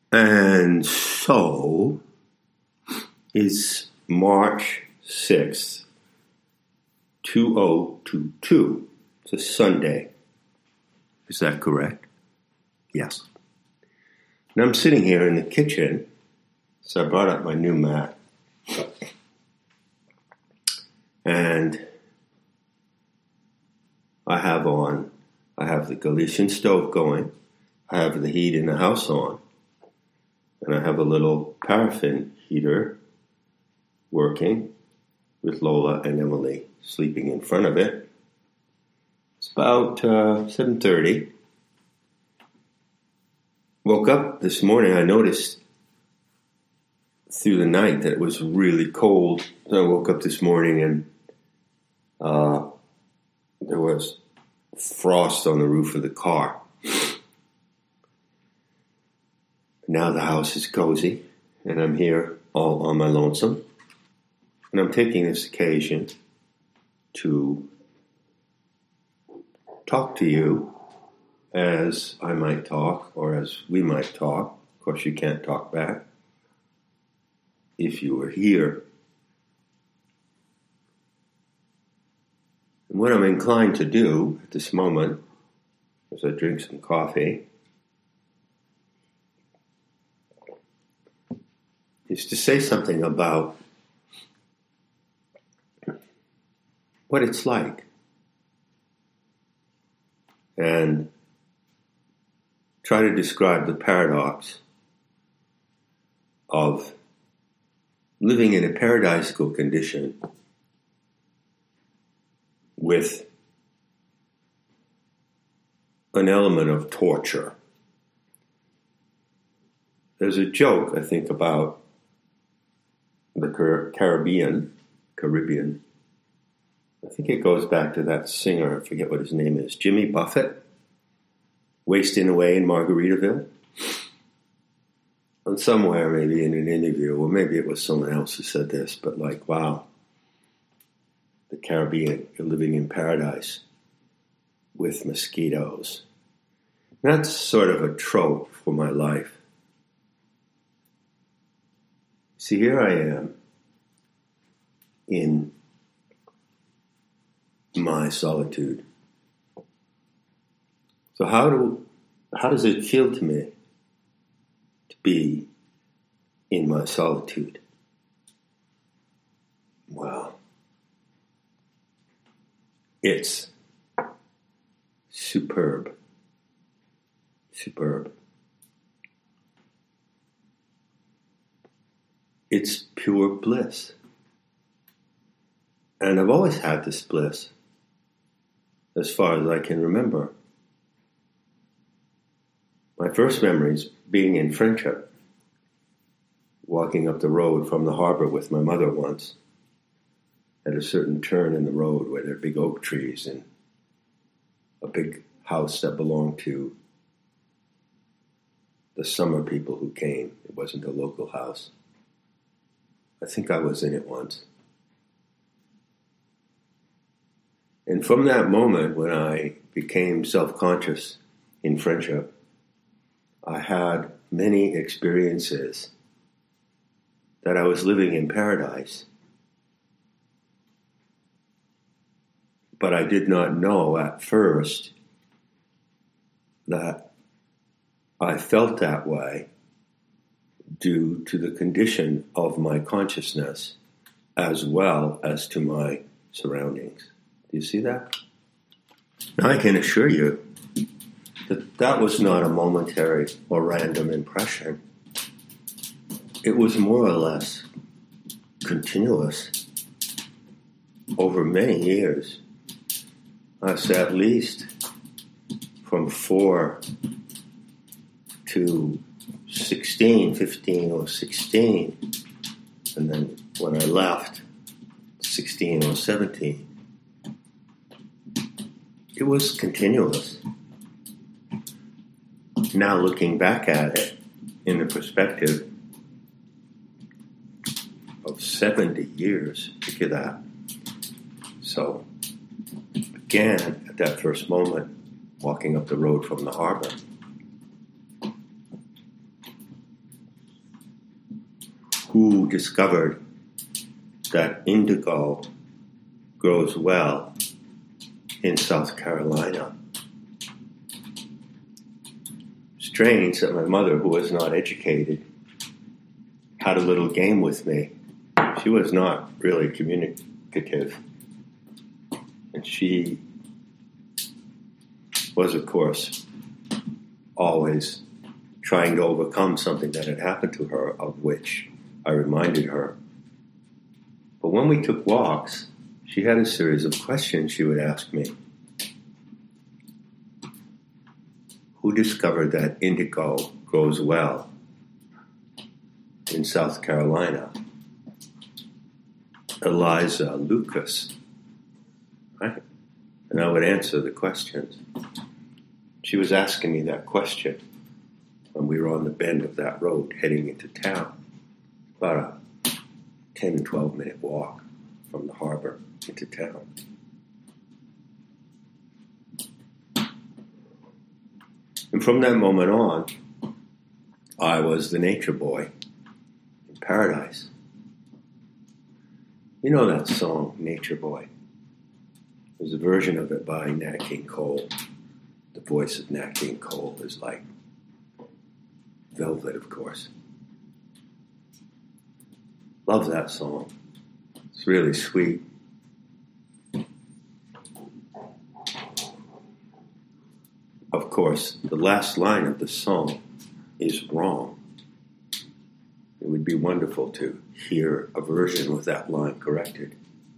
And so it's March 6th, 2022. It's a Sunday. Is that correct? Yes. And I'm sitting here in the kitchen, so I brought up my new mat. And I have the Galician stove going. I have the heat in the house on. And I have a little paraffin heater working with Lola and Emily sleeping in front of it. It's about 7:30. Woke up this morning, I noticed through the night that it was really cold. So I woke up this morning and there was frost on the roof of the car. Now the house is cozy, and I'm here all on my lonesome. And I'm taking this occasion to talk to you as I might talk, or as we might talk. Of course, you can't talk back if you were here. And what I'm inclined to do at this moment, as I drink some coffee, is to say something about what it's like, and try to describe the paradox of living in a paradisical condition with an element of torture. There's a joke, I think, about the Caribbean. I think it goes back to that singer, I forget what his name is, Jimmy Buffett, wasting away in Margaritaville. And somewhere, maybe in an interview, or maybe it was someone else who said this, but like, wow, the Caribbean, you're living in paradise with mosquitoes. That's sort of a trope for my life. See, here I am in my solitude. So how does it feel to me to be in my solitude? Well, it's superb. It's pure bliss. And I've always had this bliss, as far as I can remember. My first memories being in Friendship, walking up the road from the harbor with my mother once, at a certain turn in the road where there are big oak trees and a big house that belonged to the summer people who came. It wasn't a local house. I think I was in it once. And from that moment, when I became self-conscious in Friendship, I had many experiences that I was living in paradise. But I did not know at first that I felt that way due to the condition of my consciousness as well as to my surroundings. Do you see that? Now I can assure you that that was not a momentary or random impression. It was more or less continuous over many years. I say at least from 4 to 16, 15 or 16. And then when I left, 16 or 17. It was continuous. Now looking back at it in the perspective of 70 years, look at that. So, began at that first moment, walking up the road from the harbor. who discovered that indigo grows well in South Carolina. Strange that my mother, who was not educated, had a little game with me. She was not really communicative. And she was, of course, always trying to overcome something that had happened to her, of which I reminded her. But when we took walks, she had a series of questions she would ask me. Who discovered that indigo grows well in South Carolina? Eliza Lucas. Right? And I would answer the questions. She was asking me that question when we were on the bend of that road heading into town. About a 10 and 12 minute walk from the harbor into town. And from that moment on, I was the nature boy in paradise. You know that song, Nature Boy? There's a version of it by Nat King Cole. The voice of Nat King Cole is like velvet, of course. Love that song. It's really sweet. Of course, the last line of the song is wrong. It would be wonderful to hear a version with that line corrected.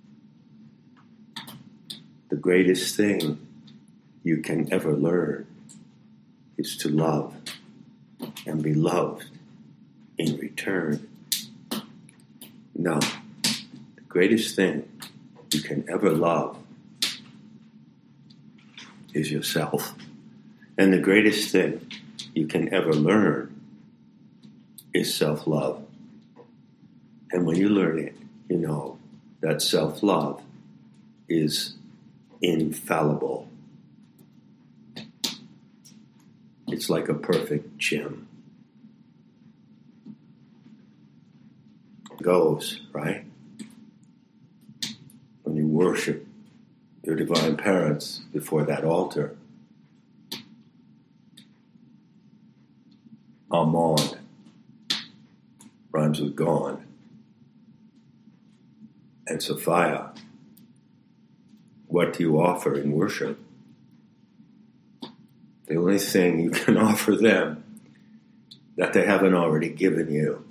The greatest thing you can ever learn is to love and be loved in return. No, the greatest thing you can ever love is yourself. And the greatest thing you can ever learn is self-love. And when you learn it, you know that self-love is infallible. It's like a perfect gem. Goes, right? When you worship your divine parents before that altar, Armand rhymes with gone. And Sophia, what do you offer in worship? The only thing you can offer them that they haven't already given you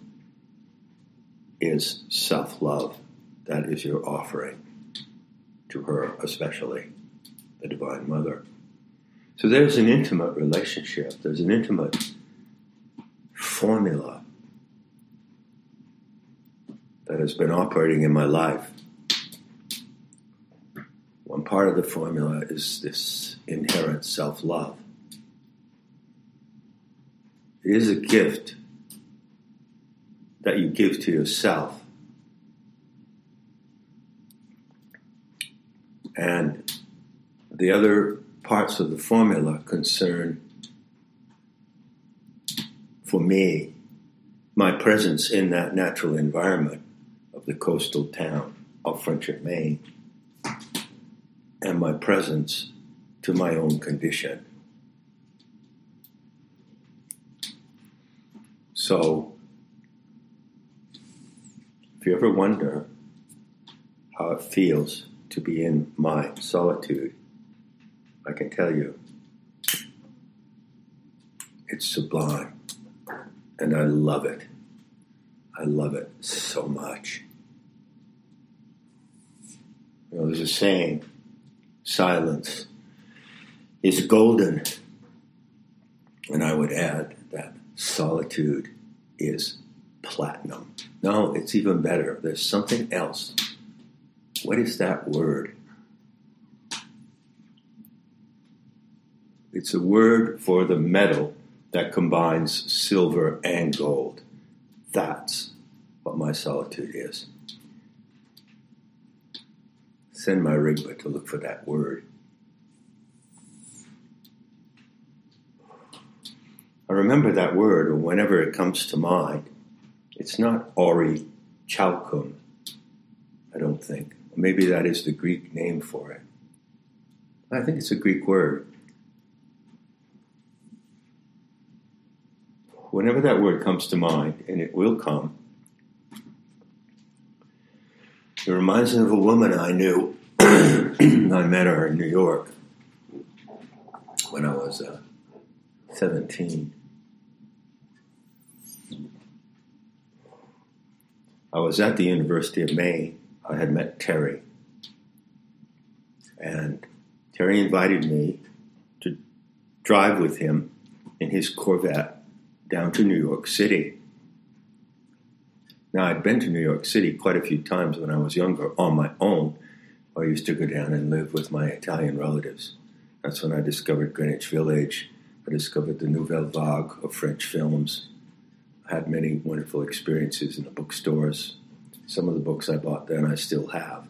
is self-love. That is your offering to her, especially the Divine Mother. So there's an intimate relationship. There's an intimate formula that has been operating in my life. One part of the formula is this inherent self-love. It is a gift that you give to yourself. And the other parts of the formula concern, for me, my presence in that natural environment of the coastal town of Frenchett, Maine, and my presence to my own condition. So, if you ever wonder how it feels to be in my solitude, I can tell you, it's sublime. And I love it. I love it so much. You know, there's a saying, silence is golden. And I would add that solitude is platinum. No, it's even better. There's something else. What is that word? It's a word for the metal that combines silver and gold. That's what my solitude is. Send my Rigpa to look for that word. I remember that word, or whenever it comes to mind, It's not Ori Chalcum, I don't think. Maybe that is the Greek name for it. I think it's a Greek word. Whenever that word comes to mind, and it will come, it reminds me of a woman I knew. I met her in New York when I was 17. I was at the University of Maine. I had met Terry. And Terry invited me to drive with him in his Corvette down to New York City. Now, I'd been to New York City quite a few times when I was younger on my own. I used to go down and live with my Italian relatives. That's when I discovered Greenwich Village. I discovered the Nouvelle Vague of French films. I had many wonderful experiences in the bookstores. Some of the books I bought then I still have.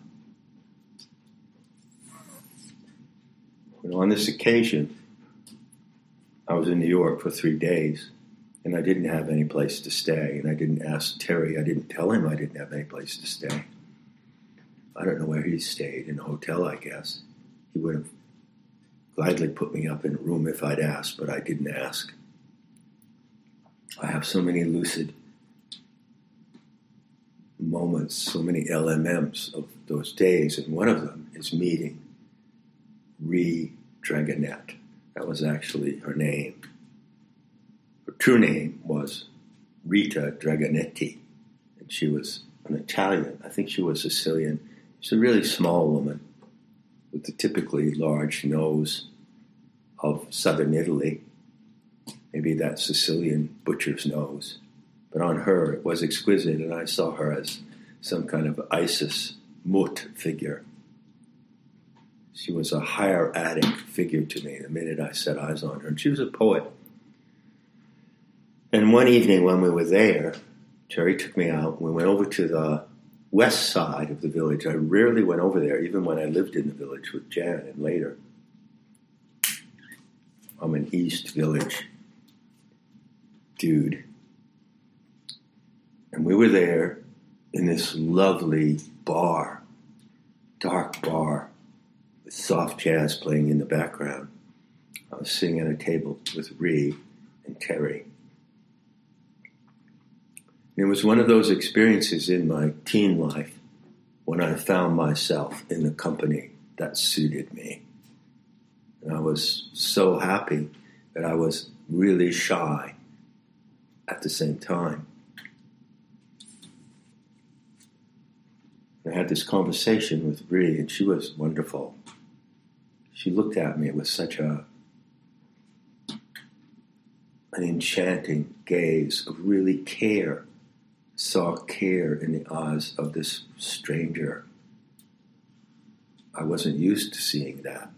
On this occasion, I was in New York for 3 days, and I didn't have any place to stay. And I didn't ask Terry. I didn't tell him I didn't have any place to stay. I don't know where he stayed, in a hotel, I guess. He would have gladly put me up in a room if I'd asked, but I didn't ask. I have so many lucid moments, so many LMMs of those days, and one of them is meeting Ree Dragonet. That was actually her name. Her true name was Rita Dragonetti, and she was an Italian. I think she was Sicilian. She's a really small woman with the typically large nose of southern Italy. Maybe that Sicilian butcher's nose. But on her, it was exquisite, and I saw her as some kind of Isis Mut figure. She was a hieratic figure to me the minute I set eyes on her. And she was a poet. And one evening when we were there, Terry took me out. We went over to the west side of the village. I rarely went over there, even when I lived in the village with Jan and later. I'm an East Village dude. And we were there in this lovely bar, dark bar, with soft jazz playing in the background. I was sitting at a table with Ree and Terry. And it was one of those experiences in my teen life when I found myself in the company that suited me. And I was so happy that I was really shy at the same time. I had this conversation with Ree, and she was wonderful. She looked at me with such an enchanting gaze of really care. Saw care in the eyes of this stranger. I wasn't used to seeing that.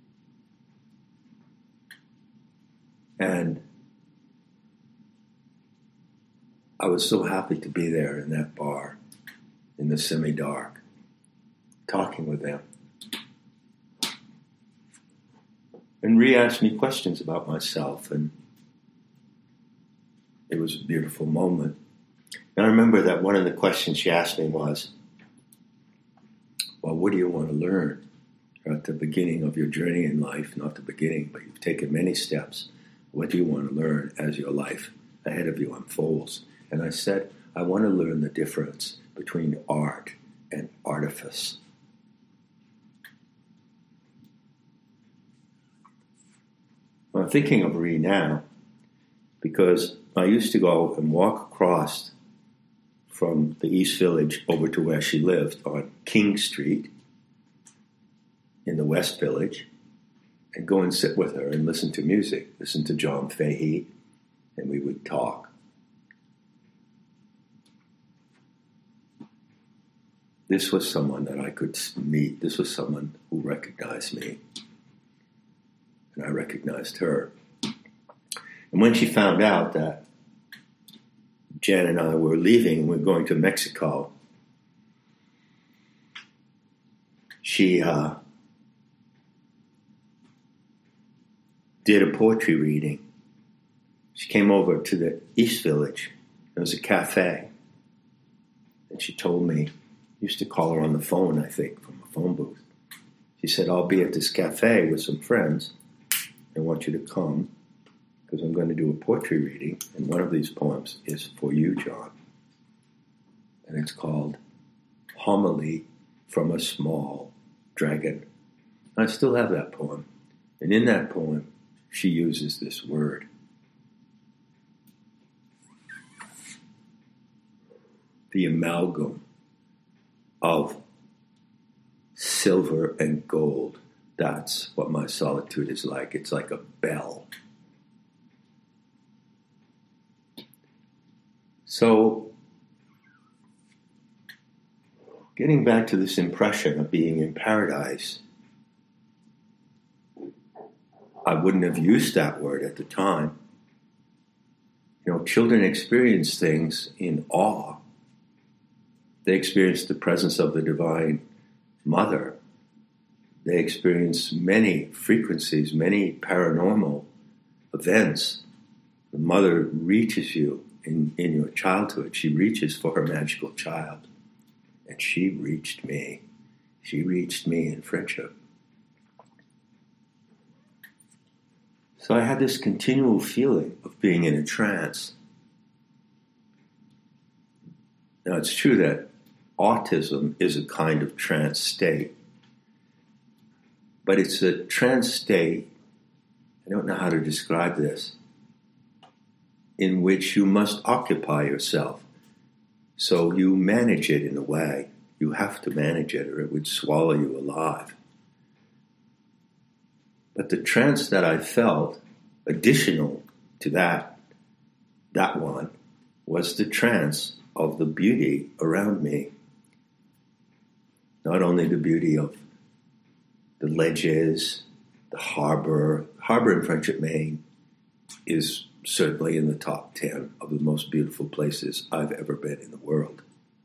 And I was so happy to be there in that bar, in the semi-dark, talking with them. And Ree asked me questions about myself, and it was a beautiful moment. And I remember that one of the questions she asked me was, well, what do you want to learn? You're at the beginning of your journey in life, not the beginning, but you've taken many steps. What do you want to learn as your life ahead of you unfolds? And I said, I want to learn the difference between art and artifice. I'm thinking of Ree now because I used to go and walk across from the East Village over to where she lived on King Street in the West Village and go and sit with her and listen to music, listen to John Fahey, and we would talk. This was someone that I could meet. This was someone who recognized me. And I recognized her. And when she found out that Jan and I were leaving, we were going to Mexico, she did a poetry reading. She came over to the East Village. There was a cafe. And she told me, used to call her on the phone, I think, from a phone booth. She said, I'll be at this cafe with some friends. I want you to come because I'm going to do a poetry reading. And one of these poems is for you, John. And it's called Homily from a Small Dragon. I still have that poem. And in that poem, she uses this word. The amalgam of silver and gold. That's what my solitude is like. It's like a bell. So, getting back to this impression of being in paradise, I wouldn't have used that word at the time. You know, children experience things in awe. They experience the presence of the Divine Mother. They experience many frequencies, many paranormal events. The mother reaches you in your childhood. She reaches for her magical child. And she reached me. She reached me in friendship. So I had this continual feeling of being in a trance. Now it's true that autism is a kind of trance state. But it's a trance state, I don't know how to describe this, in which you must occupy yourself. So you manage it in a way. You have to manage it or it would swallow you alive. But the trance that I felt, additional to that one, was the trance of the beauty around me. Not only the beauty of the ledges, the harbor. Harbor in Friendship, Maine is certainly in the top 10 of the most beautiful places I've ever been in the world.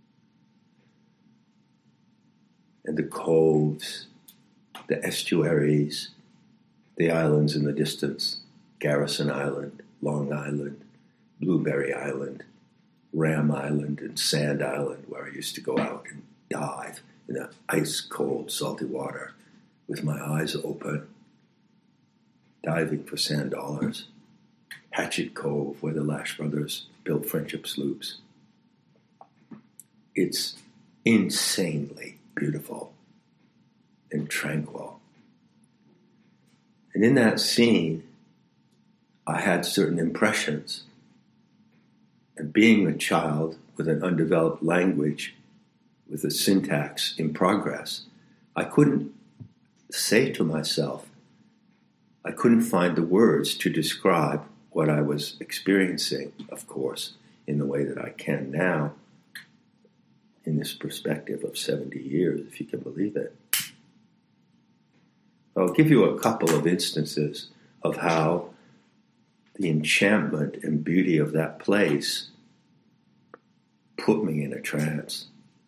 And the coves, the estuaries, the islands in the distance, Garrison Island, Long Island, Blueberry Island, Ram Island, and Sand Island, where I used to go out and dive in the ice-cold, salty water with my eyes open, diving for sand dollars. Hatchet Cove, where the Lash brothers built friendship sloops. It's insanely beautiful and tranquil. And in that scene, I had certain impressions. And being a child with an undeveloped language, with a syntax in progress, I couldn't say to myself, I couldn't find the words to describe what I was experiencing, of course, in the way that I can now, in this perspective of 70 years, if you can believe it. I'll give you a couple of instances of how the enchantment and beauty of that place put me in a trance.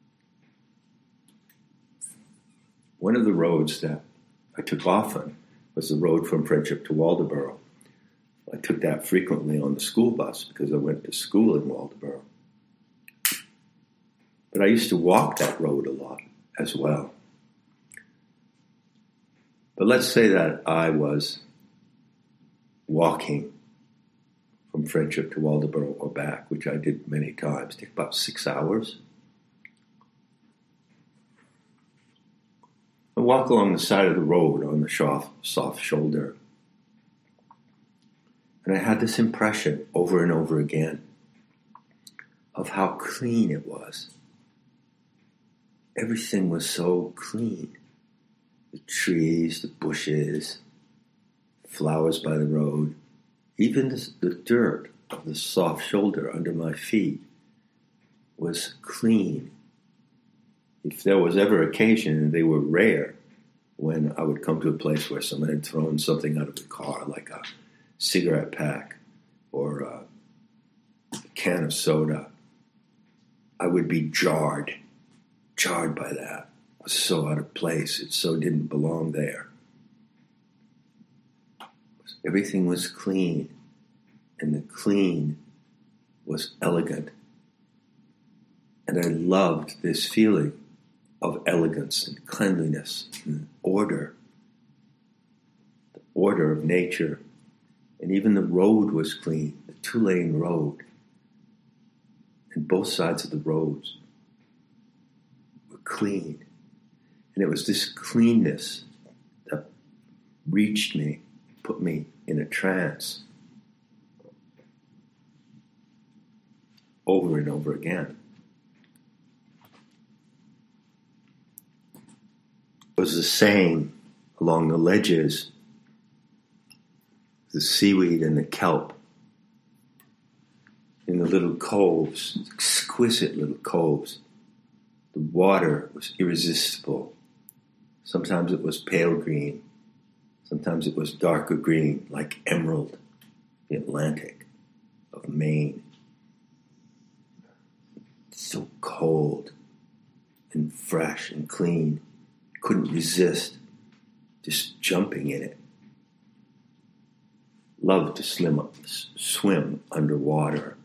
One of the roads that I took often was the road from Friendship to Waldoboro. I took that frequently on the school bus because I went to school in Waldoboro. But I used to walk that road a lot as well. But let's say that I was walking from Friendship to Waldoboro or back, which I did many times. It took about 6 hours. I walk along the side of the road on the soft shoulder. And I had this impression over and over again of how clean it was. Everything was so clean. The trees, the bushes, flowers by the road, even the dirt of the soft shoulder under my feet was clean. If there was ever occasion, and they were rare, when I would come to a place where someone had thrown something out of the car, like a cigarette pack or a can of soda, I would be jarred by that. It was so out of place. It so didn't belong there. Everything was clean, and the clean was elegant. And I loved this feeling of elegance and cleanliness and order. The order of nature. And even the road was clean, the 2-lane road. And both sides of the roads were clean. And it was this cleanness that reached me, put me in a trance over and over again. It was the saying along the ledges, the seaweed and the kelp, in the little coves, exquisite little coves. The water was irresistible. Sometimes it was pale green. Sometimes it was darker green, like emerald, the Atlantic of Maine. So cold and fresh and clean. Couldn't resist just jumping in it. Loved to swim underwater.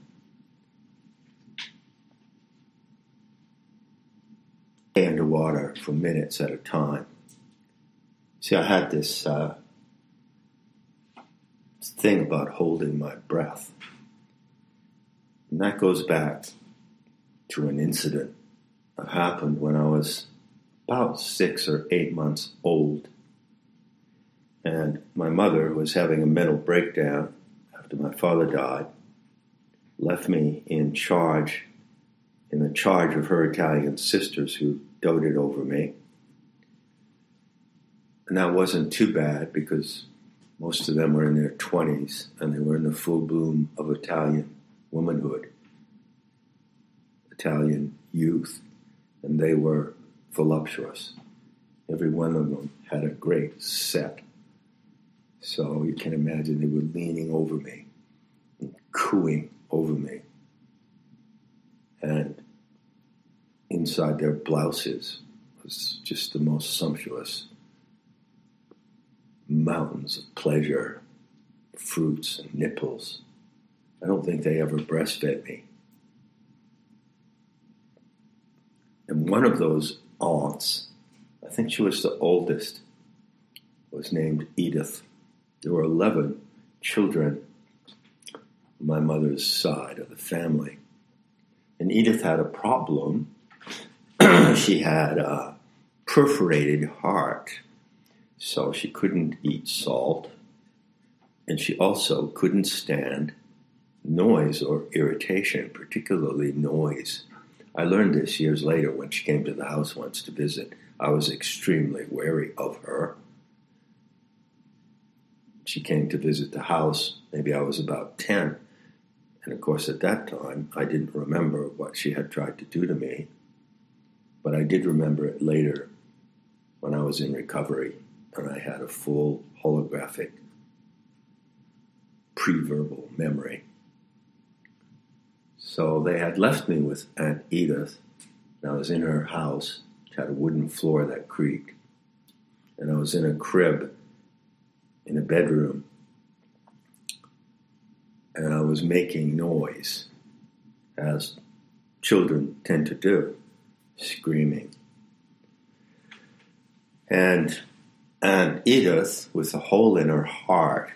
Stay underwater for minutes at a time. See, I had this thing about holding my breath. And that goes back to an incident that happened when I was about 6 or 8 months old. And my mother was having a mental breakdown after my father died, left me in the charge of her Italian sisters who doted over me. And that wasn't too bad because most of them were in their 20s and they were in the full bloom of Italian womanhood, Italian youth, and they were voluptuous. Every one of them had a great set. So you can imagine they were leaning over me and cooing over me. And inside their blouses was just the most sumptuous mountains of pleasure, fruits and nipples. I don't think they ever breastfed me. And one of those aunts, I think she was the oldest, was named Edith. There were 11 children on my mother's side of the family. And Edith had a problem. She had a perforated heart, so she couldn't eat salt. And she also couldn't stand noise or irritation, particularly noise. I learned this years later when she came to the house once to visit. I was extremely wary of her. She came to visit the house. Maybe I was about 10. And of course, at that time, I didn't remember what she had tried to do to me. But I did remember it later when I was in recovery and I had a full holographic pre-verbal memory. So they had left me with Aunt Edith, and I was in her house. She had a wooden floor that creaked. And I was in a crib in a bedroom, and I was making noise, as children tend to do, screaming. And Aunt Edith, with a hole in her heart,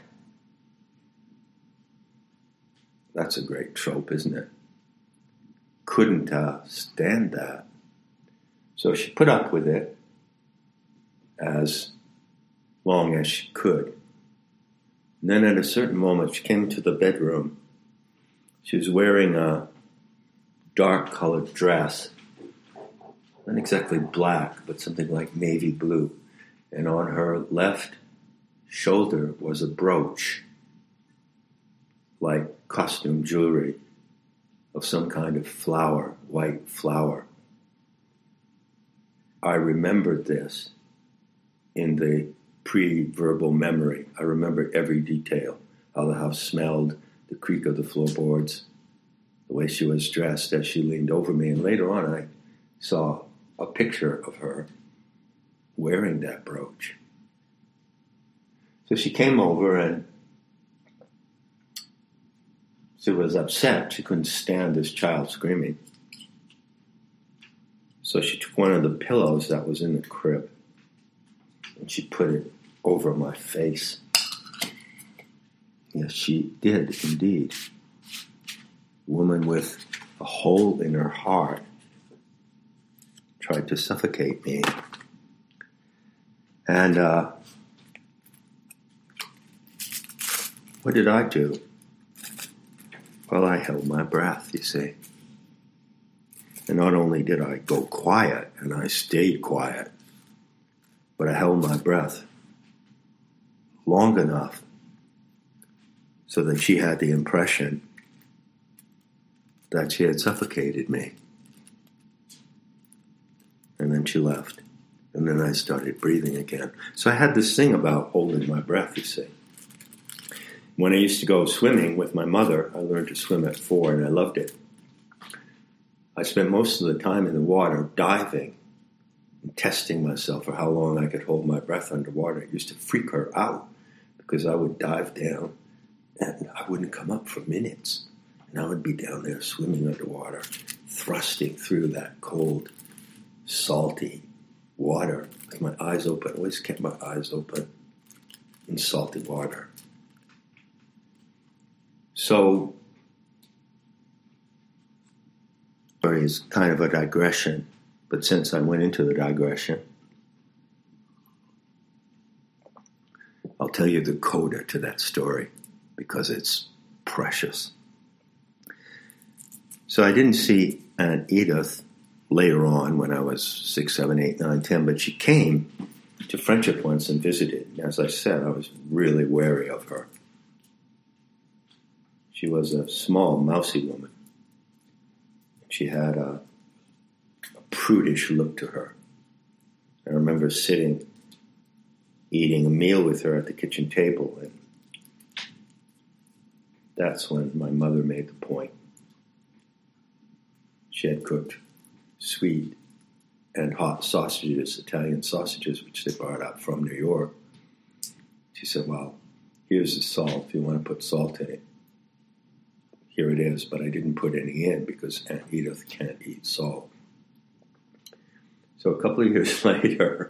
that's a great trope, isn't it? Couldn't stand that. So she put up with it as long as she could. And then at a certain moment, she came into the bedroom. She was wearing a dark-colored dress, not exactly black, but something like navy blue. And on her left shoulder was a brooch, like costume jewelry of some kind of flower, white flower. I remembered this in the pre-verbal memory. I remember every detail, how the house smelled, the creak of the floorboards, the way she was dressed as she leaned over me. And later on, I saw a picture of her wearing that brooch. So she came over and she was upset. She couldn't stand this child screaming. So she took one of the pillows that was in the crib and she put it over my face. Yes, she did indeed. Woman with a hole in her heart tried to suffocate me. And what did I do? Well, I held my breath, you see. And not only did I go quiet, and I stayed quiet, but I held my breath long enough so that she had the impression that she had suffocated me. And then she left. And then I started breathing again. So I had this thing about holding my breath, you see. When I used to go swimming with my mother, I learned to swim at 4, and I loved it. I spent most of the time in the water diving and testing myself for how long I could hold my breath underwater. It used to freak her out because I would dive down and I wouldn't come up for minutes. And I would be down there swimming underwater, thrusting through that cold, salty water with my eyes open. I always kept my eyes open in salty water. So, story is kind of a digression, but since I went into the digression, I'll tell you the coda to that story because it's precious. So I didn't see Aunt Edith later on when I was 6, 7, 8, 9, 10, but she came to Friendship once and visited. And as I said, I was really wary of her. She was a small, mousy woman. She had a prudish look to her. I remember sitting, eating a meal with her at the kitchen table, and that's when my mother made the point. She had cooked sweet and hot sausages, Italian sausages, which they brought up from New York. She said, well, here's the salt. If you want to put salt in it, here it is. But I didn't put any in because Aunt Edith can't eat salt. So a couple of years later,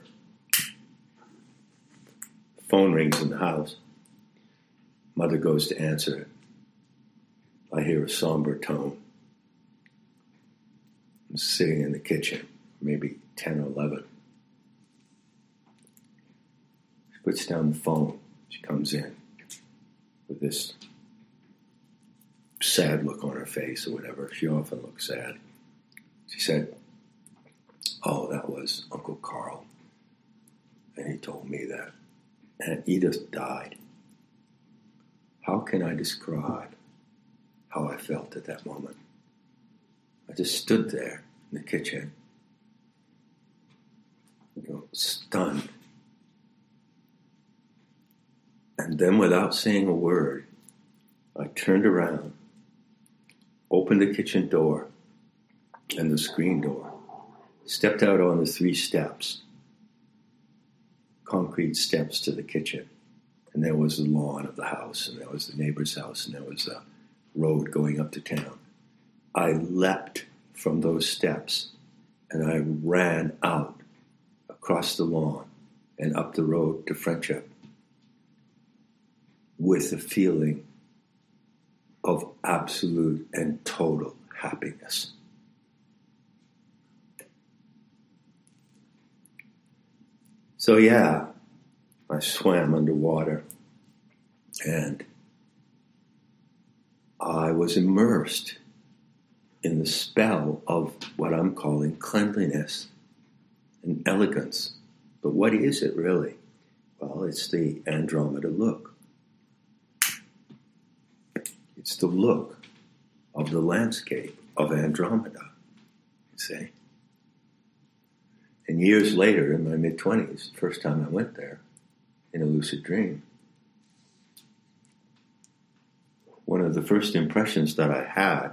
the phone rings in the house. Mother goes to answer it. I hear a somber tone. I'm sitting in the kitchen, maybe 10 or 11. She puts down the phone. She comes in with this sad look on her face or whatever. She often looks sad. She said, oh, that was Uncle Carl. And he told me that Aunt Edith died. How can I describe how I felt at that moment? I just stood there in the kitchen, stunned. And then without saying a word, I turned around, opened the kitchen door and the screen door, stepped out on the 3 steps, concrete steps to the kitchen. And there was the lawn of the house, and there was the neighbor's house, and there was a road going up to town. I leapt from those steps, and I ran out across the lawn and up the road to Friendship with a feeling of absolute and total happiness. So yeah, I swam underwater, and I was immersed in the spell of what I'm calling cleanliness and elegance. But what is it really? Well, it's the Andromeda look. It's the look of the landscape of Andromeda, you see. And years later, in my mid-20s, the first time I went there, in a lucid dream, one of the first impressions that I had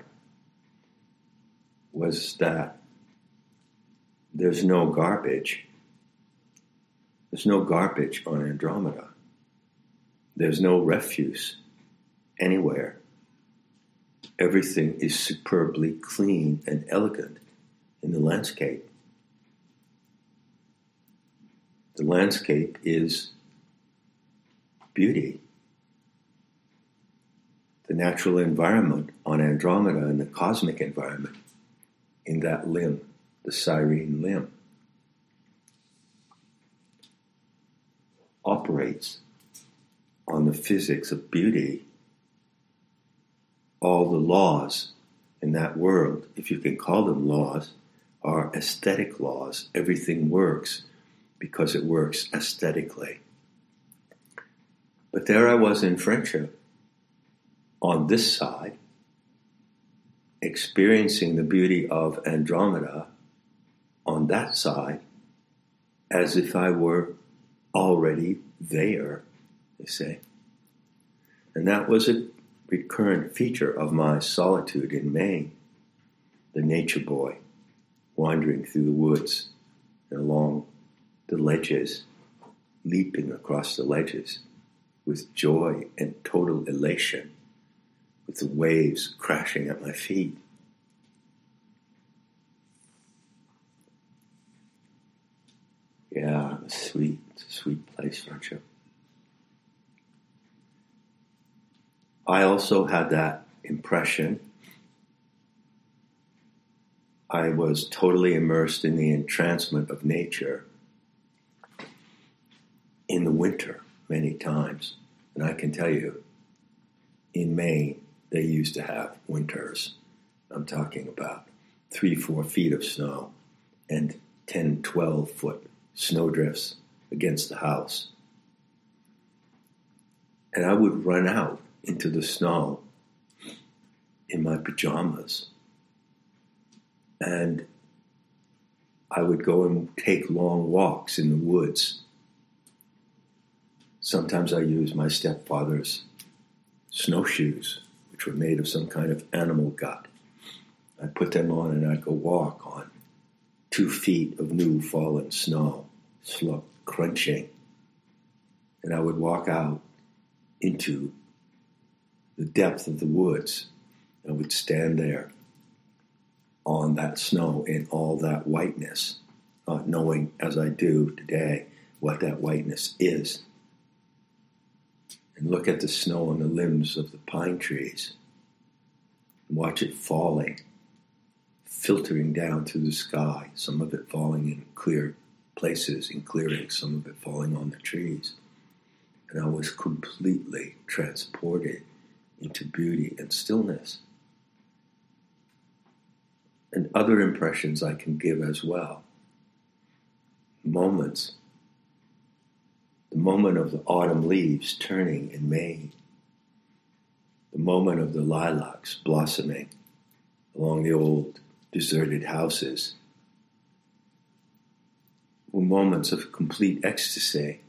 was that there's no garbage. There's no garbage on Andromeda. There's no refuse anywhere. Everything is superbly clean and elegant in the landscape. The landscape is beauty. The natural environment on Andromeda and the cosmic environment in that limb, the Cyrene limb, operates on the physics of beauty. All the laws in that world, if you can call them laws, are aesthetic laws. Everything works because it works aesthetically. But there I was in friendship, on this side, experiencing the beauty of Andromeda on that side, as if I were already there, you see. And that was a recurrent feature of my solitude in Maine, the nature boy, wandering through the woods and along the ledges, leaping across the ledges with joy and total elation, with the waves crashing at my feet. Yeah, it was sweet. It's a sweet place, friendship. I also had that impression. I was totally immersed in the entrancement of nature in the winter many times. And I can tell you, in Maine, they used to have winters. I'm talking about 3-4 feet of snow and 10-12 foot snowdrifts against the house. And I would run out into the snow in my pajamas. And I would go and take long walks in the woods. Sometimes I used my stepfather's snowshoes, which were made of some kind of animal gut. I'd put them on and I'd go walk on 2 feet of new fallen snow, slump crunching. And I would walk out into the depth of the woods. I would stand there on that snow in all that whiteness, not knowing as I do today what that whiteness is. And look at the snow on the limbs of the pine trees and watch it falling, filtering down through the sky, some of it falling in clear places, in clearings, some of it falling on the trees. And I was completely transported into beauty and stillness. And other impressions I can give as well. Moments. The moment of the autumn leaves turning in May. The moment of the lilacs blossoming along the old deserted houses. Were moments of complete ecstasy.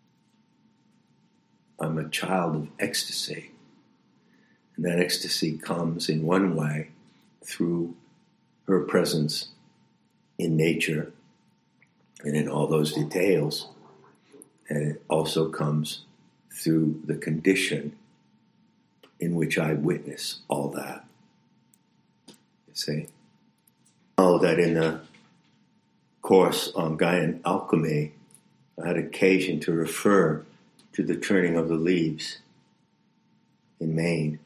I'm a child of ecstasy. And that ecstasy comes in one way through her presence in nature and in all those details. And it also comes through the condition in which I witness all that. You see? Oh, that in the course on Gaian alchemy, I had occasion to refer to the turning of the leaves in Maine.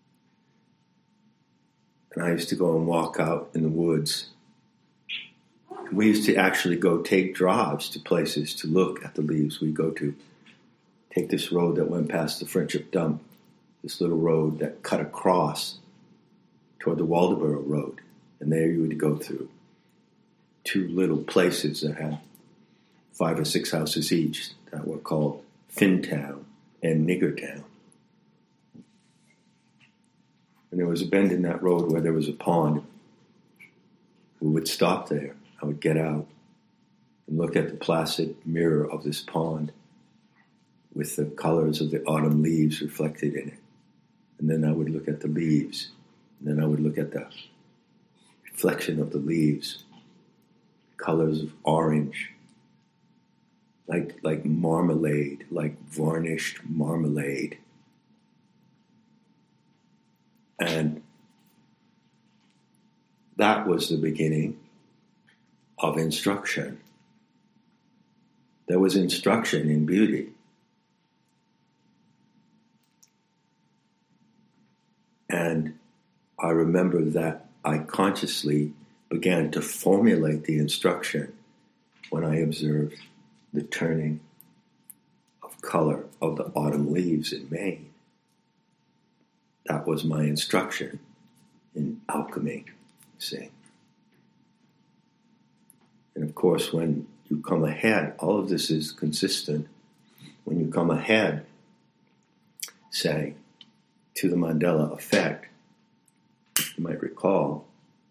And I used to go and walk out in the woods. We used to actually go take drives to places to look at the leaves. We'd go to take this road that went past the Friendship Dump, this little road that cut across toward the Waldoboro Road. And there you would go through 2 little places that had 5 or 6 houses each that were called Finntown and Niggertown. And there was a bend in that road where there was a pond. We would stop there. I would get out and look at the placid mirror of this pond with the colors of the autumn leaves reflected in it. And then I would look at the leaves. And then I would look at the reflection of the leaves, colors of orange, like marmalade, like varnished marmalade. And that was the beginning of instruction. There was instruction in beauty. And I remember that I consciously began to formulate the instruction when I observed the turning of color of the autumn leaves in Maine. That was my instruction in alchemy, see. And of course, when you come ahead, all of this is consistent. When you come ahead, say, to the Mandela effect, you might recall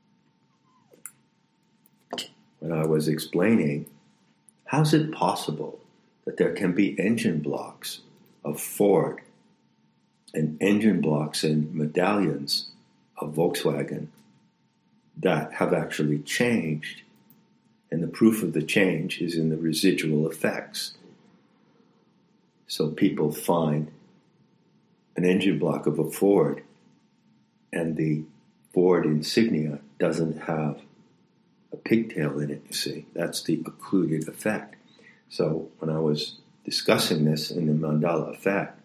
when I was explaining, how's it possible that there can be engine blocks of Ford and engine blocks and medallions of Volkswagen that have actually changed? And the proof of the change is in the residual effects. So people find an engine block of a Ford, and the Ford insignia doesn't have a pigtail in it, you see. That's the occluded effect. So when I was discussing this in the Mandela effect,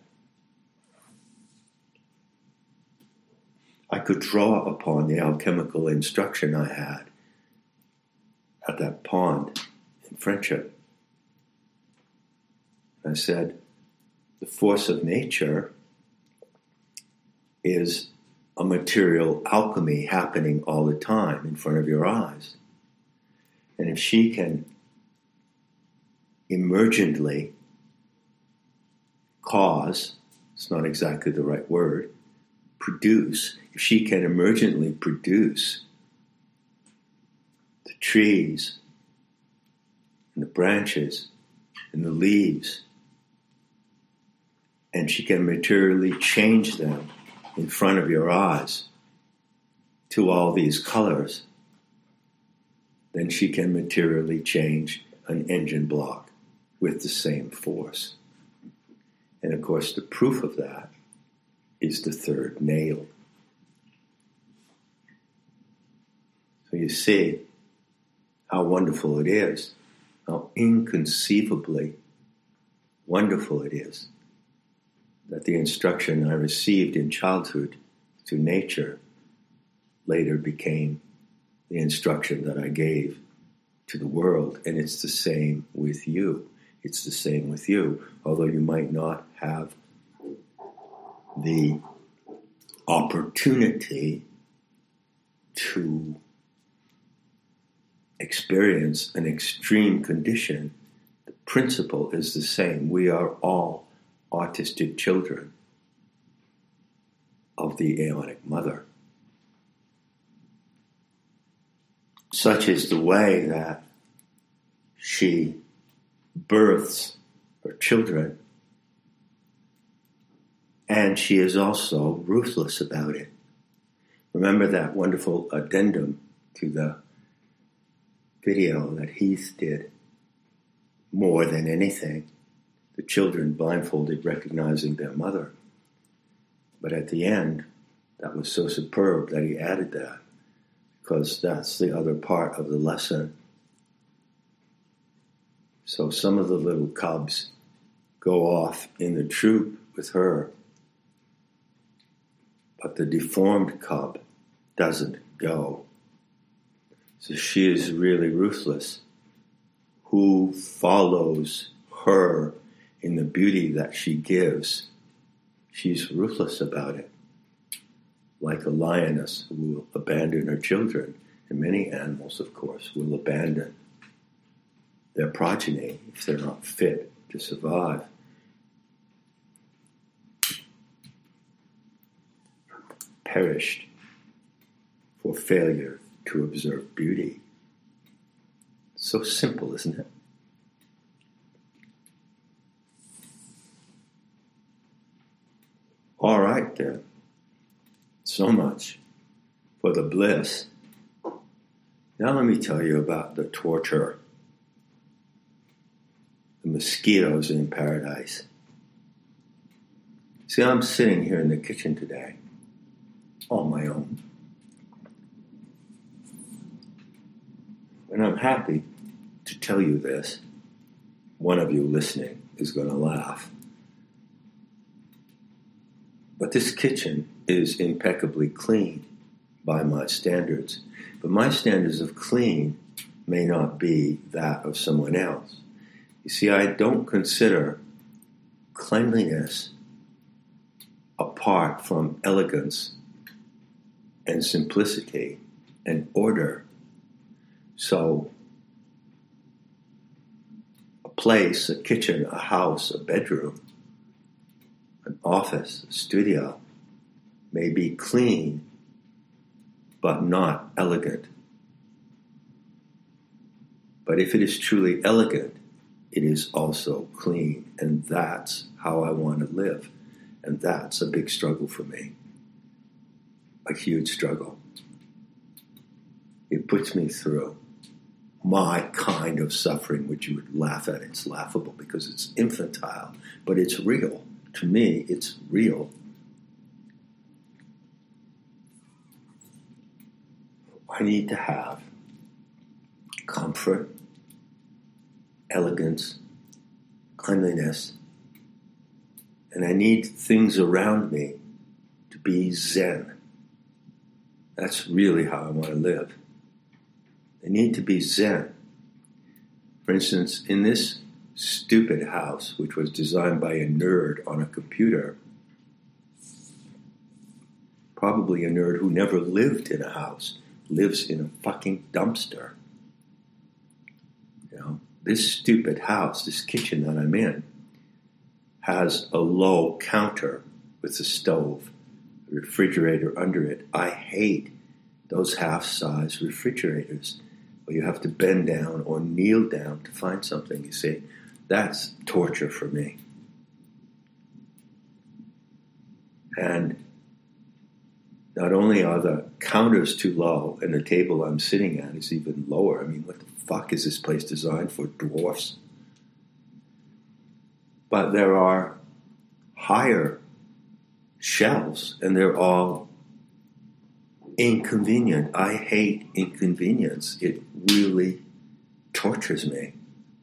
I could draw upon the alchemical instruction I had at that pond in Friendship. I said, the force of nature is a material alchemy happening all the time in front of your eyes. And if she can emergently cause, it's not exactly the right word, produce, if she can emergently produce the trees and the branches and the leaves, and she can materially change them in front of your eyes to all these colors, then she can materially change an engine block with the same force. And of course, the proof of that is the third nail. So you see how wonderful it is, how inconceivably wonderful it is that the instruction I received in childhood through nature later became the instruction that I gave to the world. And it's the same with you. It's the same with you. Although you might not have the opportunity to experience an extreme condition, the principle is the same. We are all autistic children of the Aeonic Mother. Such is the way that she births her children, and she is also ruthless about it. Remember that wonderful addendum to the video that Heath did? More than anything, the children blindfolded recognizing their mother. But at the end, that was so superb that he added that, because that's the other part of the lesson. So some of the little cubs go off in the troop with her, but the deformed cub doesn't go. So she is really ruthless. Who follows her in the beauty that she gives, she's ruthless about it. Like a lioness who will abandon her children, and many animals, of course, will abandon their progeny if they're not fit to survive. Perished for failure to observe beauty. So simple, isn't it? All right, then. So much for the bliss. Now let me tell you about the torture. The mosquitoes in paradise. See, I'm sitting here in the kitchen today, on my own. And I'm happy to tell you this, one of you listening is going to laugh. But this kitchen is impeccably clean by my standards. But my standards of clean may not be that of someone else. You see, I don't consider cleanliness apart from elegance and simplicity and order. So, a place, a kitchen, a house, a bedroom, an office, a studio may be clean, but not elegant. But if it is truly elegant, it is also clean, and that's how I want to live. And that's a big struggle for me. A huge struggle. It puts me through my kind of suffering, which you would laugh at. It's laughable because it's infantile, but it's real. To me, it's real. I need to have comfort, elegance, cleanliness, and I need things around me to be zen. That's really how I want to live. They need to be zen. For instance, in this stupid house, which was designed by a nerd on a computer, probably a nerd who never lived in a house, lives in a fucking dumpster. You know, this stupid house, this kitchen that I'm in, has a low counter with a stove, a refrigerator under it. I hate those half-size refrigerators where you have to bend down or kneel down to find something. You see, that's torture for me. And not only are the counters too low and the table I'm sitting at is even lower. I mean, what the fuck is this place designed for? Dwarfs? But there are higher shelves, and they're all inconvenient. I hate inconvenience. It really tortures me.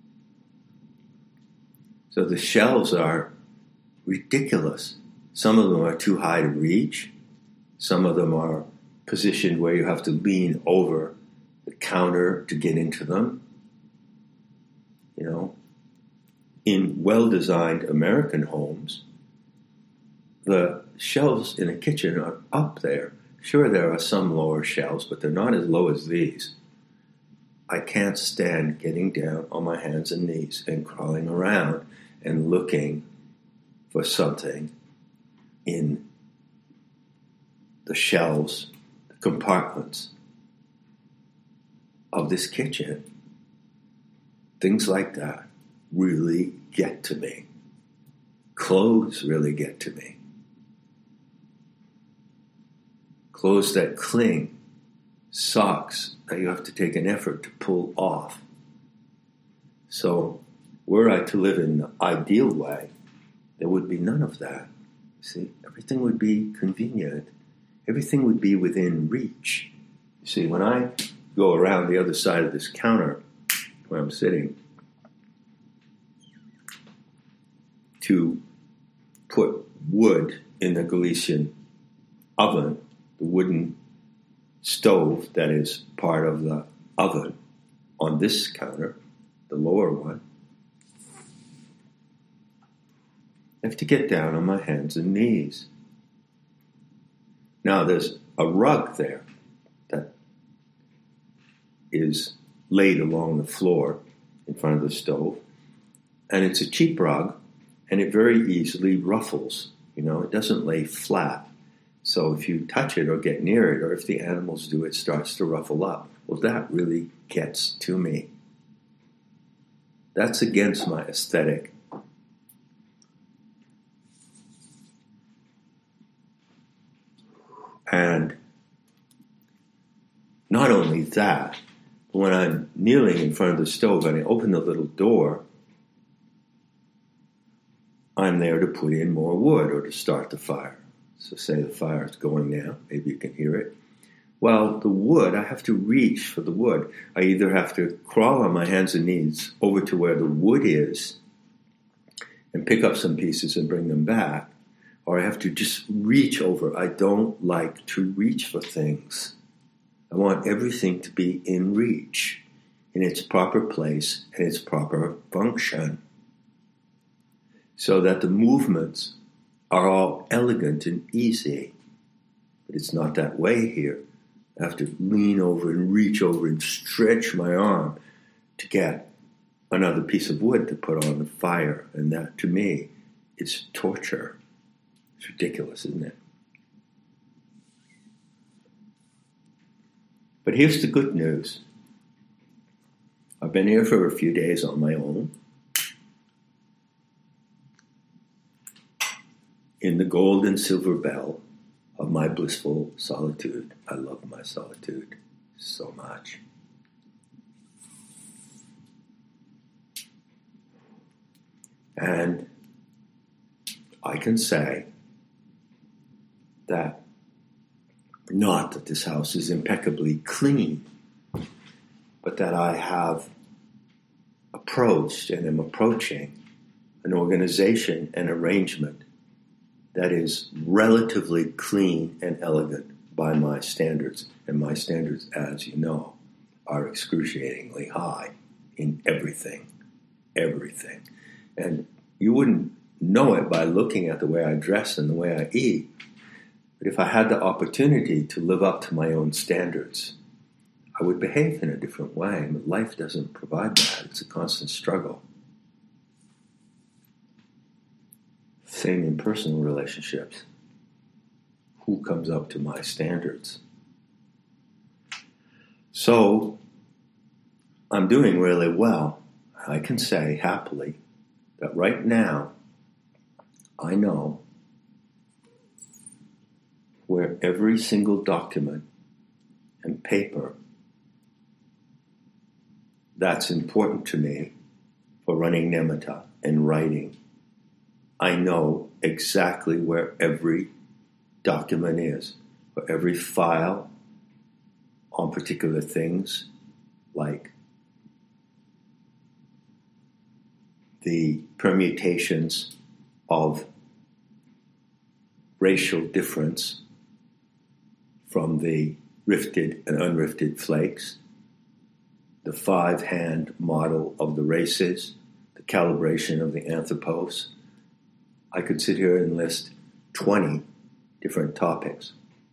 So the shelves are ridiculous. Some of them are too high to reach. Some of them are positioned where you have to lean over the counter to get into them. You know, in well-designed American homes, the shelves in a kitchen are up there. Sure, there are some lower shelves, but they're not as low as these. I can't stand getting down on my hands and knees and crawling around and looking for something in the shelves, the compartments of this kitchen. Things like that really get to me. Clothes really get to me. Clothes that cling, socks that you have to take an effort to pull off. So, were I to live in the ideal way, there would be none of that. See, everything would be convenient. Everything would be within reach. You see, when I go around the other side of this counter where I'm sitting to put wood in the Galician oven, the wooden stove that is part of the oven on this counter, the lower one, I have to get down on my hands and knees. Now there's a rug there that is laid along the floor in front of the stove, and it's a cheap rug, and it very easily ruffles. You know, it doesn't lay flat. So if you touch it or get near it, or if the animals do, it starts to ruffle up. Well, that really gets to me. That's against my aesthetic. And not only that, but when I'm kneeling in front of the stove and I open the little door, I'm there to put in more wood or to start the fire. So say the fire is going now, maybe you can hear it. Well, the wood, I have to reach for the wood. I either have to crawl on my hands and knees over to where the wood is and pick up some pieces and bring them back, or I have to just reach over. I don't like to reach for things. I want everything to be in reach, in its proper place and its proper function, so that the movements are all elegant and easy. But it's not that way here. I have to lean over and reach over and stretch my arm to get another piece of wood to put on the fire. And that, to me, is torture. It's ridiculous, isn't it? But here's the good news. I've been here for a few days on my own, in the gold and silver bell of my blissful solitude. I love my solitude so much. And I can say that, not that this house is impeccably clean, but that I have approached and am approaching an organization and arrangement that is relatively clean and elegant by my standards. And my standards, as you know, are excruciatingly high in everything. Everything. And you wouldn't know it by looking at the way I dress and the way I eat. But if I had the opportunity to live up to my own standards, I would behave in a different way. But life doesn't provide that. It's a constant struggle. Same in personal relationships. Who comes up to my standards? So, I'm doing really well. I can say happily that right now, I know where every single document and paper that's important to me for running Nematta and writing, I know exactly where every document is, for every file on particular things, like the permutations of racial difference from the rifted and unrifted flakes, the 5-hand model of the races, the calibration of the anthropos. I could sit here and list 20 different topics.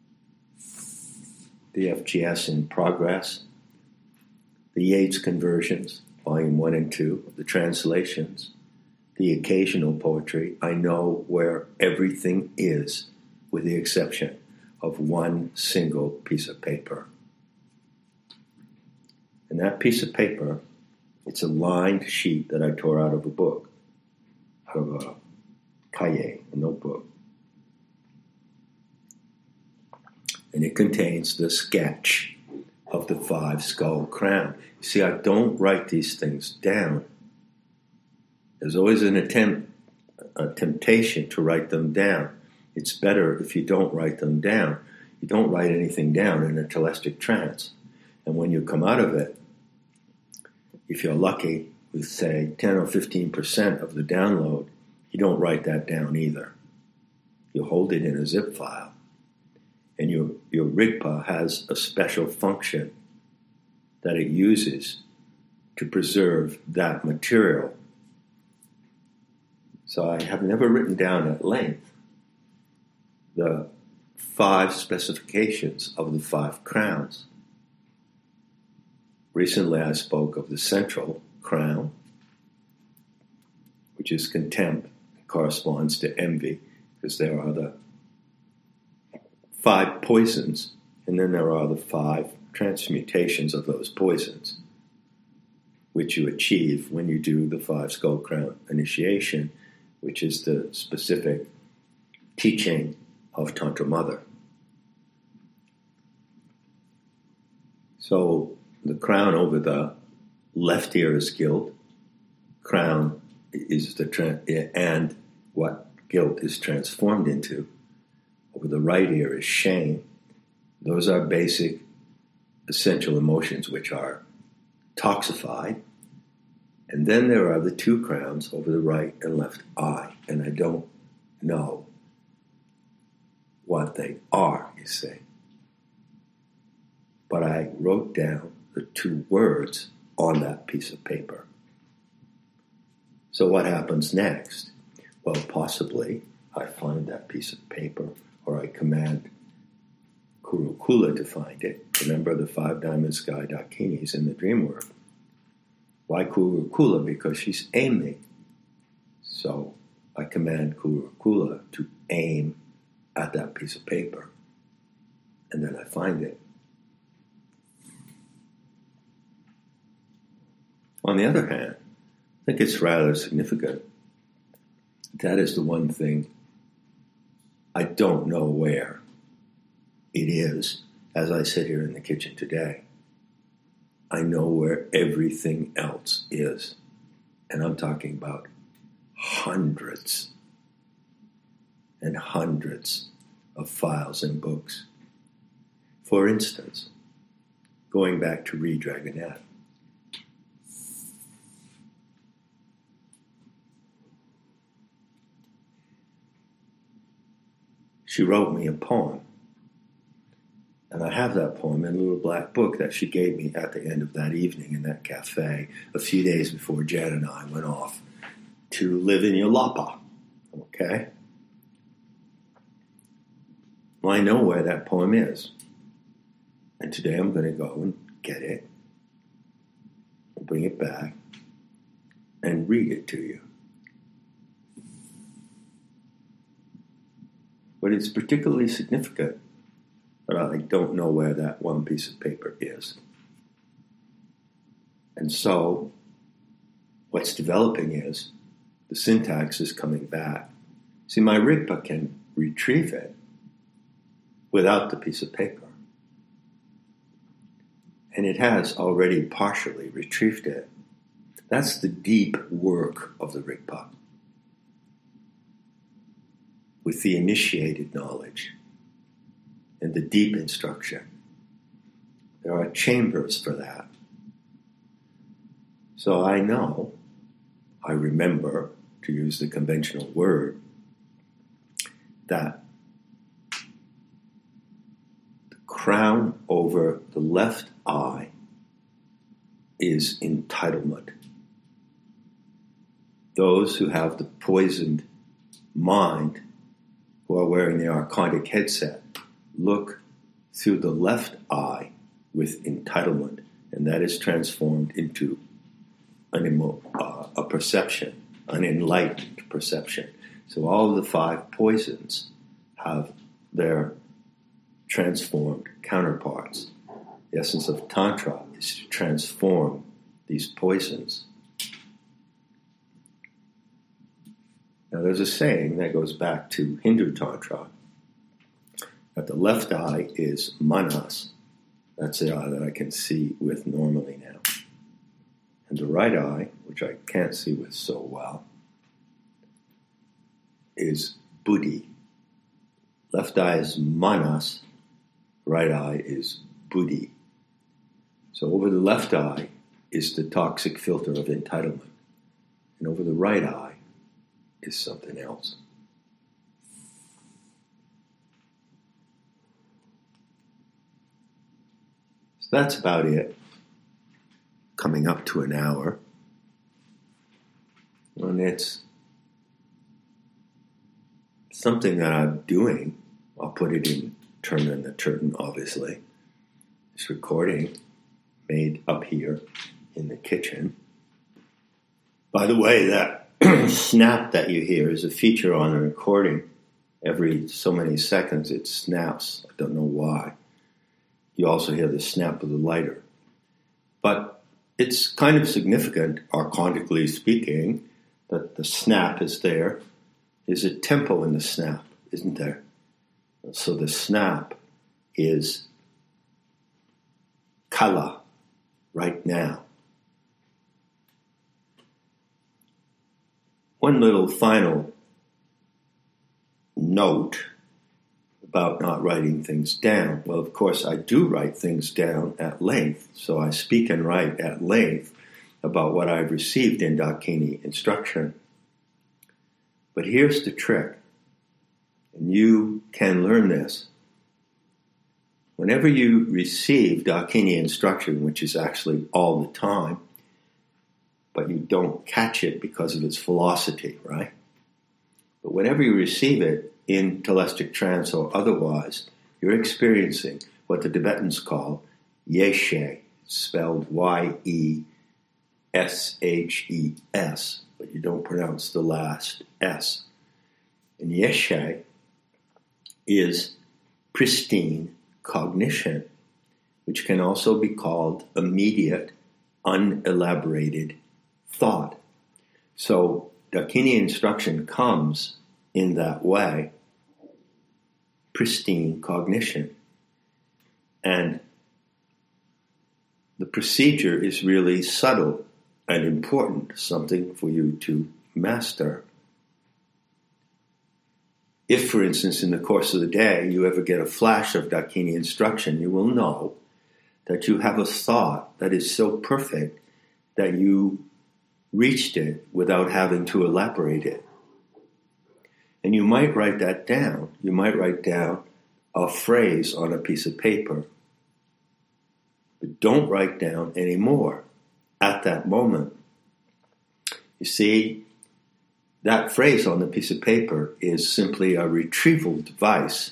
The FGS in progress, the Yeats conversions, volume 1 and 2, the translations, the occasional poetry. I know where everything is, with the exception of one single piece of paper. And that piece of paper, it's a lined sheet that I tore out of a book, out of a cahier, a notebook. And it contains the sketch of the 5-skull crown. You see, I don't write these things down. There's always a temptation to write them down. It's better if you don't write them down. You don't write anything down in a telestic trance. And when you come out of it, if you're lucky with, say, 10 or 15% of the download, you don't write that down either. You hold it in a zip file. And your Rigpa has a special function that it uses to preserve that material. So I have never written down at length the 5 specifications of the 5 crowns. Recently I spoke of the central crown, which is contempt, corresponds to envy, because there are the 5 poisons, and then there are the 5 transmutations of those poisons, which you achieve when you do the 5-skull crown initiation, which is the specific teaching of Tantra Mother. So the crown over the left ear is guilt. Crown is and what guilt is transformed into. Over the right ear is shame. Those are basic, essential emotions which are toxified. And then there are the two crowns over the right and left eye. And I don't know what they are, you see. But I wrote down the two words on that piece of paper. So what happens next? Well, possibly I find that piece of paper, or I command Kurukula to find it. Remember the 5-diamond sky dakinis in the dream work. Why Kurukula? Because she's aiming. So I command Kurukula to aim at that piece of paper. And then I find it. On the other hand, I think it's rather significant. That is the one thing I don't know where it is as I sit here in the kitchen today. I know where everything else is. And I'm talking about hundreds and hundreds of files and books. For instance, going back to Ree Dragonette. She wrote me a poem. And I have that poem in a little black book that she gave me at the end of that evening in that cafe a few days before Jan and I went off to live in Yulapa. Okay? Well, I know where that poem is. And today I'm going to go and get it, and bring it back, and read it to you. But it's particularly significant that I don't know where that one piece of paper is. And so, what's developing is the syntax is coming back. See, my Rigpa can retrieve it without the piece of paper. And it has already partially retrieved it. That's the deep work of the Rigpa. With the initiated knowledge and the deep instruction. There are chambers for that. So I know, I remember, to use the conventional word, that the crown over the left eye is entitlement. Those who have the poisoned mind, who are wearing the archontic headset, look through the left eye with entitlement, and that is transformed into a perception, an enlightened perception. So all of the 5 poisons have their transformed counterparts. The essence of Tantra is to transform these poisons. Now, there's a saying that goes back to Hindu Tantra that the left eye is manas. That's the eye that I can see with normally now. And the right eye, which I can't see with so well, is buddhi. Left eye is manas, right eye is buddhi. So over the left eye is the toxic filter of entitlement. And over the right eye is something else. So that's about it. Coming up to an hour. And it's something that I'm doing. I'll put it in Turner and the Turton, obviously. This recording made up here in the kitchen. By the way, that snap that you hear is a feature on the recording. Every so many seconds it snaps. I don't know why. You also hear the snap of the lighter. But it's kind of significant, archontically speaking, that the snap is there. There's a tempo in the snap, isn't there? So the snap is kala, right now. One little final note about not writing things down. Well, of course, I do write things down at length, so I speak and write at length about what I've received in Dakini instruction. But here's the trick, and you can learn this. Whenever you receive Dakini instruction, which is actually all the time, but you don't catch it because of its velocity, right? But whenever you receive it in telestic trance or otherwise, you're experiencing what the Tibetans call yeshe, spelled Y-E-S-H-E-S, but you don't pronounce the last S. And yeshe is pristine cognition, which can also be called immediate, unelaborated thought. So Dakini instruction comes in that way, pristine cognition. And the procedure is really subtle and important, something for you to master. If, for instance, in the course of the day, you ever get a flash of Dakini instruction, you will know that you have a thought that is so perfect that you reached it without having to elaborate it. And you might write that down. You might write down a phrase on a piece of paper. But don't write down any more at that moment. You see, that phrase on the piece of paper is simply a retrieval device.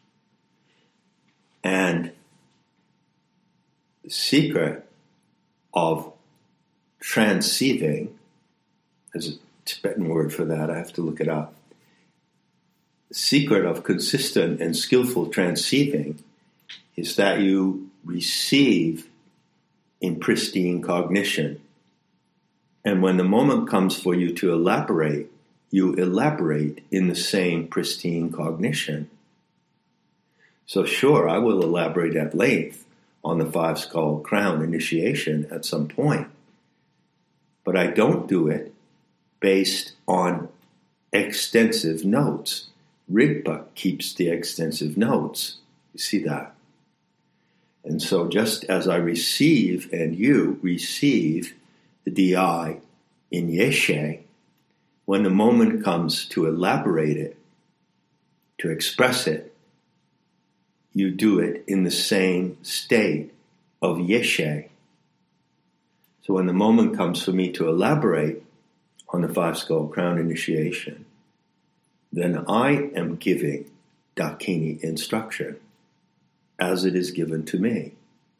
And the secret of transceiving, there's a Tibetan word for that, I have to look it up. The secret of consistent and skillful transceiving is that you receive in pristine cognition. And when the moment comes for you to elaborate, you elaborate in the same pristine cognition. So sure, I will elaborate at length on the five skull crown initiation at some point. But I don't do it based on extensive notes. Rigpa keeps the extensive notes. You see that? And so just as I receive and you receive the DI in Yeshe, when the moment comes to elaborate it, to express it, you do it in the same state of Yeshe. So when the moment comes for me to elaborate on the five skull crown initiation, then I am giving Dakini instruction as it is given to me.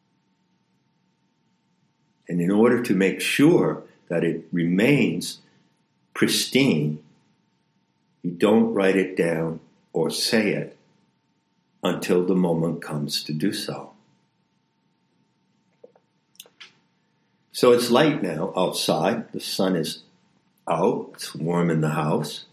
And in order to make sure that it remains pristine, you don't write it down or say it until the moment comes to do so. So it's light now outside. The sun is out. It's warm in the house.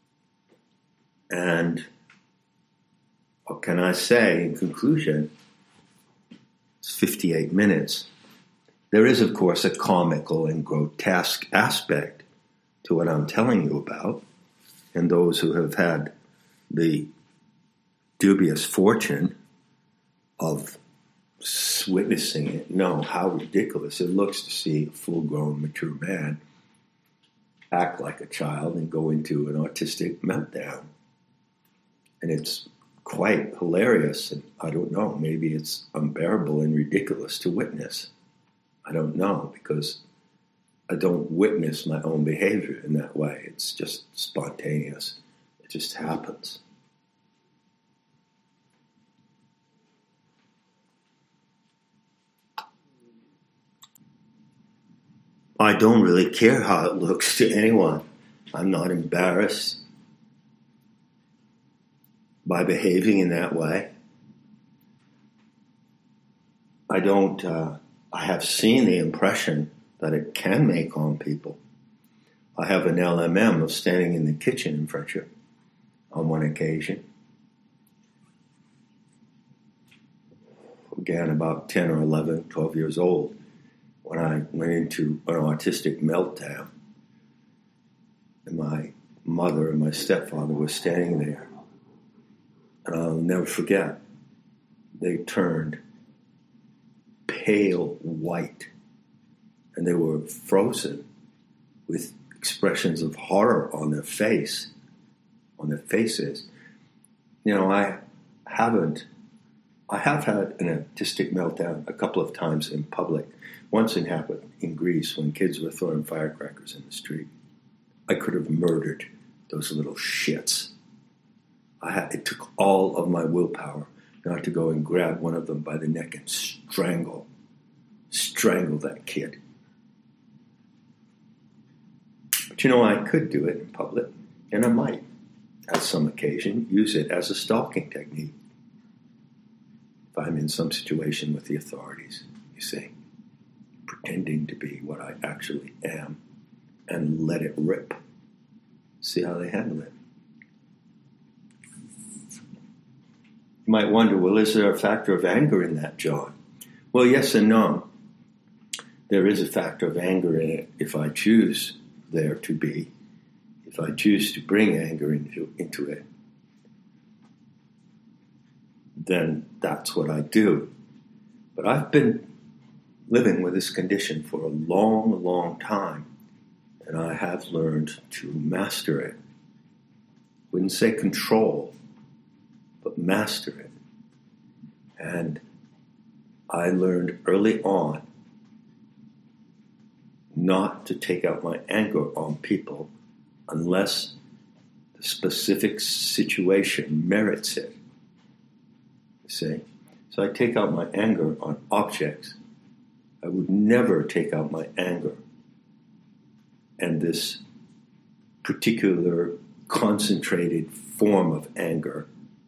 And what can I say in conclusion? It's 58 minutes. There is, of course, a comical and grotesque aspect to what I'm telling you about. And those who have had the dubious fortune of witnessing it know how ridiculous it looks to see a full-grown, mature man act like a child and go into an autistic meltdown. And it's quite hilarious, and I don't know, maybe it's unbearable and ridiculous to witness. I don't know, because I don't witness my own behavior in that way. It's just spontaneous. It just happens. I don't really care how it looks to anyone. I'm not embarrassed by behaving in that way. I have seen the impression that it can make on people. I have an LMM of standing in the kitchen in Friendship on one occasion. Again, about 10 or 11, 12 years old, when I went into an autistic meltdown. And my mother and my stepfather were standing there. And I'll never forget, they turned pale white, and they were frozen with expressions of horror on their faces. You know, I have had an autistic meltdown a couple of times in public. Once it happened in Greece when kids were throwing firecrackers in the street. I could have murdered those little shits. It took all of my willpower not to go and grab one of them by the neck and strangle that kid. But you know, I could do it in public, and I might, at some occasion, use it as a stalking technique. If I'm in some situation with the authorities, you see, pretending to be what I actually am, and let it rip. See how they handle it. You might wonder, well, is there a factor of anger in that, John? Well, yes and no. There is a factor of anger in it if I choose there to be, if I choose to bring anger into it, then that's what I do. But I've been living with this condition for a long, long time, and I have learned to master it. Wouldn't say control, but master it. And I learned early on not to take out my anger on people unless the specific situation merits it. You see? So I take out my anger on objects. I would never take out my anger and this particular concentrated form of anger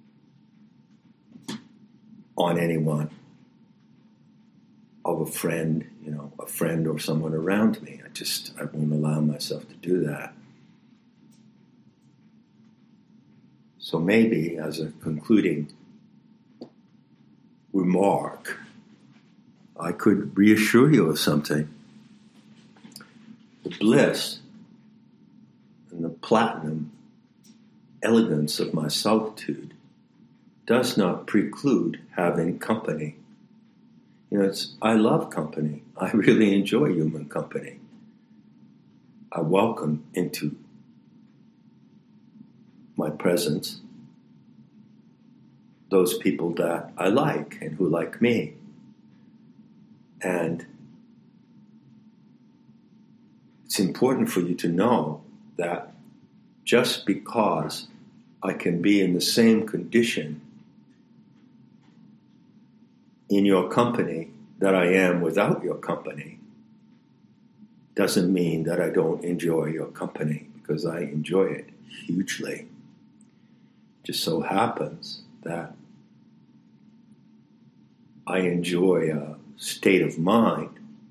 on anyone, of a friend, a friend or someone around me. I won't allow myself to do that. So maybe as a concluding remark, I could reassure you of something. The bliss and the platinum elegance of my solitude does not preclude having company. I love company. I really enjoy human company. I welcome into my presence those people that I like and who like me. And it's important for you to know that just because I can be in the same condition in your company that I am without your company doesn't mean that I don't enjoy your company, because I enjoy it hugely. Just so happens that I enjoy a state of mind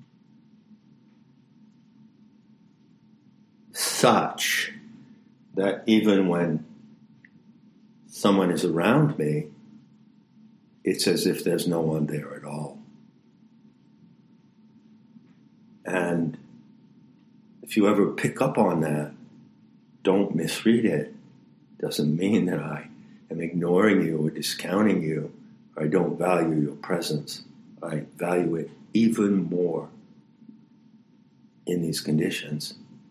such that even when someone is around me, it's as if there's no one there at all. And if you ever pick up on that, don't misread it. Doesn't mean that I am ignoring you or discounting you, or I don't value your presence. I value it even more in these conditions.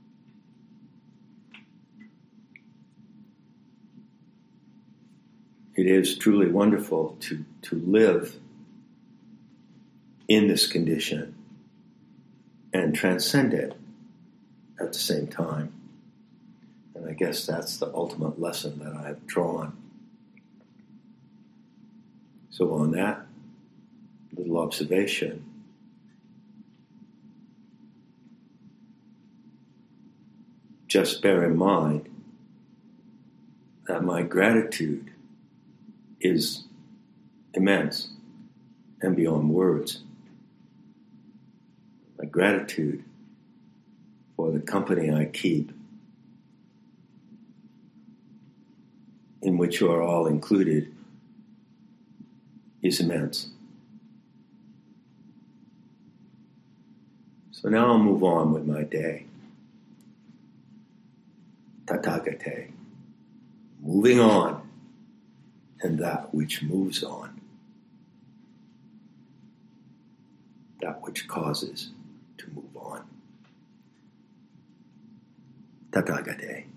It is truly wonderful to live in this condition and transcend it at the same time. And I guess that's the ultimate lesson that I have drawn. So on that little observation, just bear in mind that my gratitude is immense and beyond words. My gratitude for the company I keep, in which you are all included, is immense. So now I'll move on with my day. Tathagate. Moving on. and that which moves on, that which causes to move on. Tathagate.